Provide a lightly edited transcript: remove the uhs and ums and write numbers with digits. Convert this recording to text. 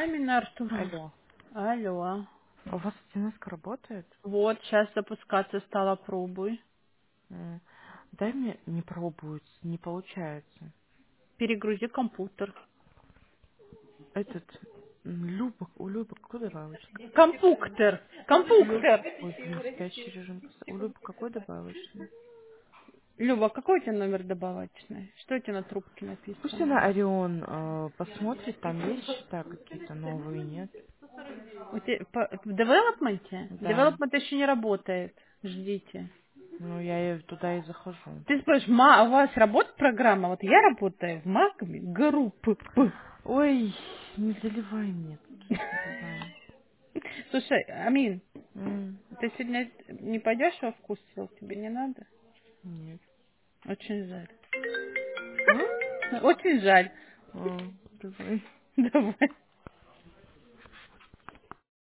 Амина, Артура. Алло. Алло. А у вас смс работает? Вот, сейчас запускаться стала, пробуй. М. Дай мне не пробуется, не получается. Перегрузи компьютер. Этот Люба, у Любы какой добавочный? Компьютер. У Любы, Компьютер. ой, блин, спящий режим. У Любы какой добавочный? Люба, какой у тебя номер добавочный? Что у тебя на трубке Пусть написано? она Орион посмотрит, там есть счета какие-то новые, нет? У тебя в девелопменте? Да. Девелопмент еще не работает. Ждите. Ну, я и туда и захожу. Ты спрашиваешь, у вас работает программа? Вот я работаю в Магме группы. Ой, не заливай мне тут, не заливай. Слушай, Амин, М, ты сегодня не пойдешь во вкус сел? Тебе не надо? Нет. Очень жаль. А? Очень жаль. А, давай. Давай.